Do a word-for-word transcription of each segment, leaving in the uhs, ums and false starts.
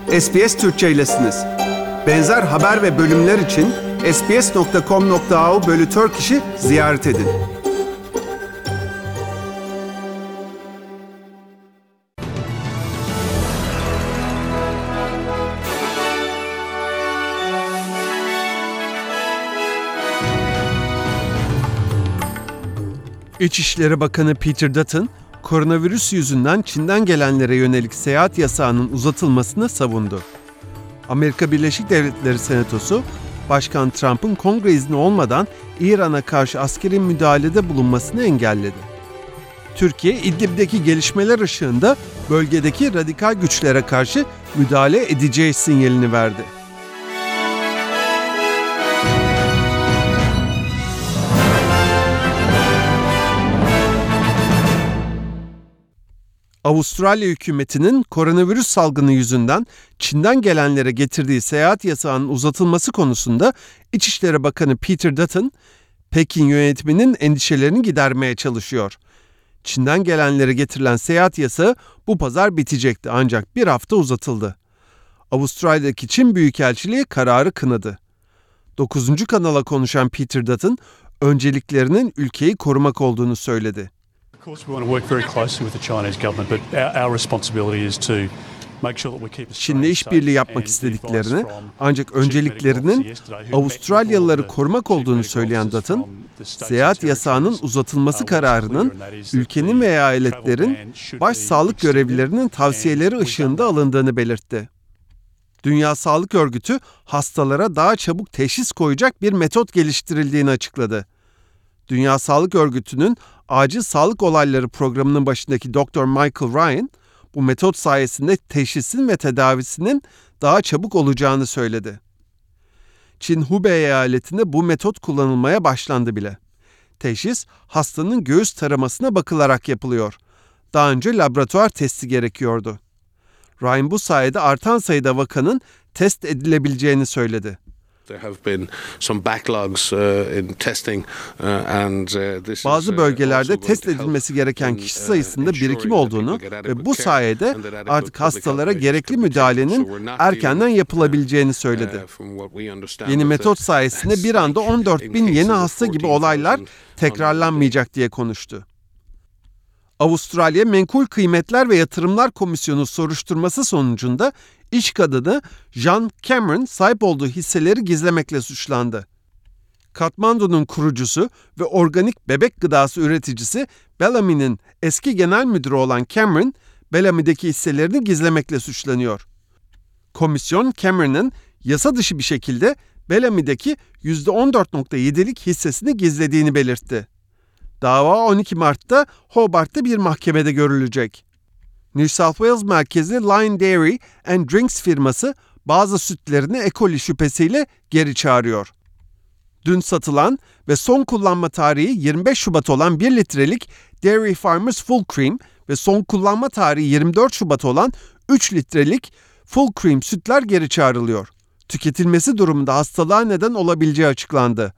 S B S Türkçe'ylesiniz. Benzer haber ve bölümler için sbs nokta com nokta a u bölü Turkish'i ziyaret edin. İçişleri Bakanı Peter Dutton, koronavirüs yüzünden Çin'den gelenlere yönelik seyahat yasağının uzatılmasını savundu. Amerika Birleşik Devletleri Senatosu, Başkan Trump'ın kongre izni olmadan İran'a karşı askeri müdahalede bulunmasını engelledi. Türkiye, İdlib'deki gelişmeler ışığında bölgedeki radikal güçlere karşı müdahale edeceği sinyalini verdi. Avustralya hükümetinin koronavirüs salgını yüzünden Çin'den gelenlere getirdiği seyahat yasağının uzatılması konusunda İçişleri Bakanı Peter Dutton, Pekin yönetiminin endişelerini gidermeye çalışıyor. Çin'den gelenlere getirilen seyahat yasağı bu pazar bitecekti ancak bir hafta uzatıldı. Avustralya'daki Çin Büyükelçiliği kararı kınadı. dokuzuncu kanala konuşan Peter Dutton, önceliklerinin ülkeyi korumak olduğunu söyledi. Çin'le işbirliği yapmak istediklerini ancak önceliklerinin Avustralyalıları korumak olduğunu söyleyen Dutton, seyahat yasağının uzatılması kararının ülkenin ve eyaletlerin baş sağlık görevlilerinin tavsiyeleri ışığında alındığını belirtti. Dünya Sağlık Örgütü hastalara daha çabuk teşhis koyacak bir metot geliştirildiğini açıkladı. Dünya Sağlık Örgütü'nün Acil Sağlık Olayları programının başındaki doktor Michael Ryan, bu metot sayesinde teşhisin ve tedavisinin daha çabuk olacağını söyledi. Çin Hubei eyaletinde bu metot kullanılmaya başlandı bile. Teşhis, hastanın göğüs taramasına bakılarak yapılıyor. Daha önce laboratuvar testi gerekiyordu. Ryan bu sayede artan sayıda vakanın test edilebileceğini söyledi. Bazı bölgelerde test edilmesi gereken kişi sayısında birikim olduğunu ve bu sayede artık hastalara gerekli müdahalenin erkenden yapılabileceğini söyledi. Yeni metot sayesinde bir anda on dört bin yeni hasta gibi olaylar tekrarlanmayacak diye konuştu. Avustralya Menkul Kıymetler ve Yatırımlar Komisyonu soruşturması sonucunda iş kadını Jan Cameron sahip olduğu hisseleri gizlemekle suçlandı. Kathmandu'nun kurucusu ve organik bebek gıdası üreticisi Bellamy'nin eski genel müdürü olan Cameron, Bellamy'deki hisselerini gizlemekle suçlanıyor. Komisyon, Cameron'ın yasa dışı bir şekilde Bellamy'deki yüzde on dört nokta yedilik hissesini gizlediğini belirtti. Dava on iki Mart'ta Hobart'ta bir mahkemede görülecek. New South Wales merkezli Lion Dairy and Drinks firması bazı sütlerini E. coli şüphesiyle geri çağırıyor. Dün satılan ve son kullanma tarihi yirmi beş Şubat olan bir litrelik Dairy Farmers Full Cream ve son kullanma tarihi yirmi dört Şubat olan üç litrelik Full Cream sütler geri çağrılıyor. Tüketilmesi durumunda hastalığa neden olabileceği açıklandı.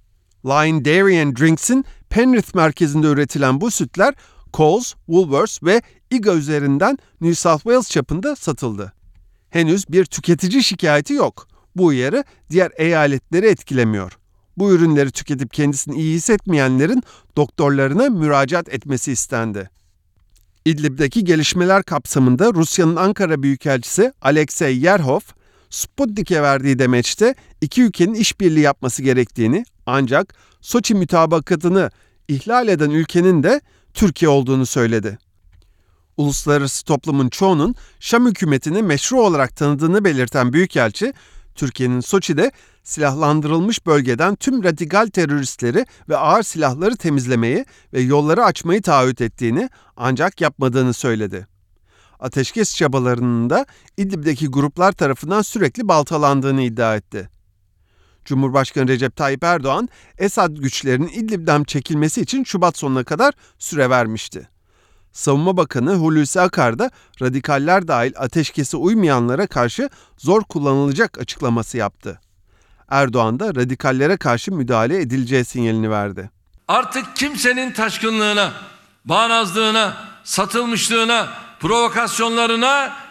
Lion Dairy and Drinks'in Penrith merkezinde üretilen bu sütler Coles, Woolworths ve I G A üzerinden New South Wales çapında satıldı. Henüz bir tüketici şikayeti yok. Bu uyarı diğer eyaletleri etkilemiyor. Bu ürünleri tüketip kendisini iyi hissetmeyenlerin doktorlarına müracaat etmesi istendi. İdlib'deki gelişmeler kapsamında Rusya'nın Ankara Büyükelçisi Alexey Yerhov, Sputnik'e verdiği demeçte iki ülkenin işbirliği yapması gerektiğini ancak Soçi mütabakatını ihlal eden ülkenin de Türkiye olduğunu söyledi. Uluslararası toplumun çoğunun Şam hükümetini meşru olarak tanıdığını belirten Büyükelçi, Türkiye'nin Soçi'de silahlandırılmış bölgeden tüm radikal teröristleri ve ağır silahları temizlemeyi ve yolları açmayı taahhüt ettiğini ancak yapmadığını söyledi. Ateşkes çabalarının da İdlib'deki gruplar tarafından sürekli baltalandığını iddia etti. Cumhurbaşkanı Recep Tayyip Erdoğan, Esad güçlerinin İdlib'den çekilmesi için Şubat sonuna kadar süre vermişti. Savunma Bakanı Hulusi Akar da radikaller dahil ateşkese uymayanlara karşı zor kullanılacak açıklaması yaptı. Erdoğan da radikallere karşı müdahale edileceği sinyalini verdi. Artık kimsenin taşkınlığına, bağnazlığına, satılmışlığına, provokasyonlarına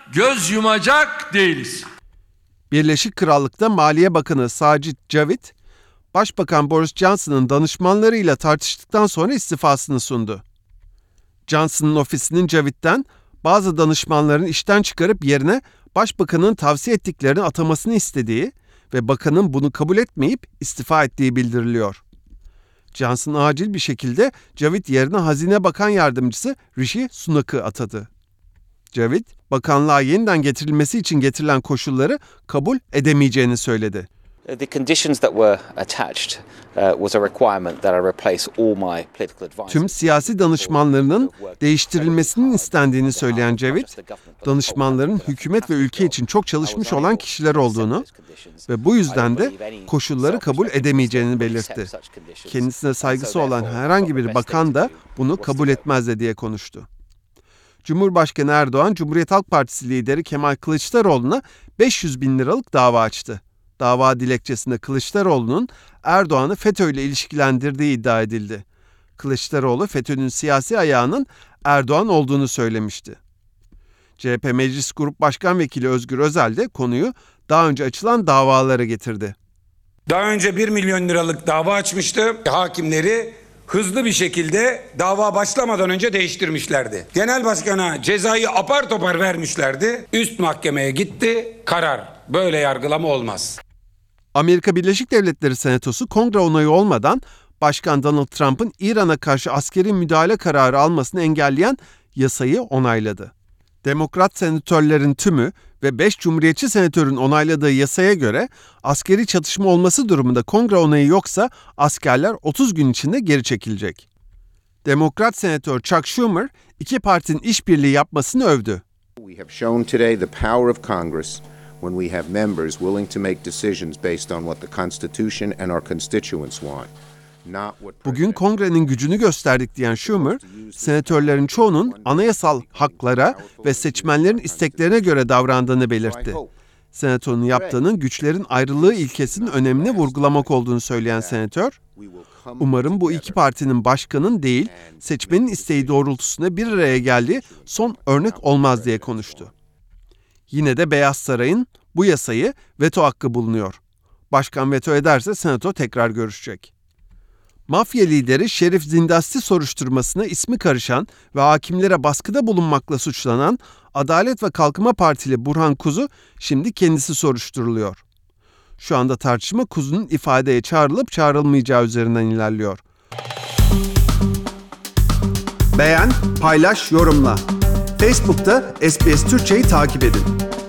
göz yumacak değiliz. Birleşik Krallık'ta Maliye Bakanı Sajid Javid, Başbakan Boris Johnson'ın danışmanlarıyla tartıştıktan sonra istifasını sundu. Johnson'ın ofisinin Javid'den bazı danışmanların işten çıkarıp yerine Başbakanın tavsiye ettiklerini atamasını istediği ve bakanın bunu kabul etmeyip istifa ettiği bildiriliyor. Johnson acil bir şekilde Javid yerine Hazine Bakan Yardımcısı Rishi Sunak'ı atadı. Javid, bakanlığa yeniden getirilmesi için getirilen koşulları kabul edemeyeceğini söyledi. The conditions that were attached uh, was a requirement that I replace all my political advisors. Tüm siyasi danışmanlarının değiştirilmesinin istendiğini söyleyen Javid, danışmanların hükümet ve ülke için çok çalışmış olan kişiler olduğunu ve bu yüzden de koşulları kabul edemeyeceğini belirtti. Kendisine saygısı olan herhangi bir bakan da bunu kabul etmezdi diye konuştu. Cumhurbaşkanı Erdoğan, Cumhuriyet Halk Partisi lideri Kemal Kılıçdaroğlu'na beş yüz bin liralık dava açtı. Dava dilekçesinde Kılıçdaroğlu'nun Erdoğan'ı FETÖ ile ilişkilendirdiği iddia edildi. Kılıçdaroğlu, FETÖ'nün siyasi ayağının Erdoğan olduğunu söylemişti. C H P Meclis Grup Başkan Vekili Özgür Özel de konuyu daha önce açılan davalara getirdi. Daha önce bir milyon liralık dava açmıştı. Hakimleri hızlı bir şekilde dava başlamadan önce değiştirmişlerdi. Genel başkana cezayı apar topar vermişlerdi. Üst mahkemeye gitti. Karar. Böyle yargılama olmaz. Amerika Birleşik Devletleri Senatosu kongre onayı olmadan Başkan Donald Trump'ın İran'a karşı askeri müdahale kararı almasını engelleyen yasayı onayladı. Demokrat senatörlerin tümü ve beş Cumhuriyetçi senatörün onayladığı yasaya göre askeri çatışma olması durumunda kongre onayı yoksa askerler otuz gün içinde geri çekilecek. Demokrat senatör Chuck Schumer iki partinin işbirliği yapmasını övdü. We have shown today the power of Congress when we have members willing to make decisions based on what the Constitution and our constituents want. Bugün kongrenin gücünü gösterdik diyen Schumer, senatörlerin çoğunun anayasal haklara ve seçmenlerin isteklerine göre davrandığını belirtti. Senatonun yaptığının güçlerin ayrılığı ilkesinin önemini vurgulamak olduğunu söyleyen senatör, umarım bu iki partinin başkanın değil, seçmenin isteği doğrultusunda bir araya geldiği son örnek olmaz diye konuştu. Yine de Beyaz Saray'ın bu yasayı veto hakkı bulunuyor. Başkan veto ederse senato tekrar görüşecek. Mafya lideri Şerif Zindasti soruşturmasına ismi karışan ve hakimlere baskıda bulunmakla suçlanan Adalet ve Kalkınma Partili Burhan Kuzu şimdi kendisi soruşturuluyor. Şu anda tartışma Kuzu'nun ifadeye çağrılıp çağrılmayacağı üzerinden ilerliyor. Beğen, paylaş, yorumla. Facebook'ta S B S Türkçe'yi takip edin.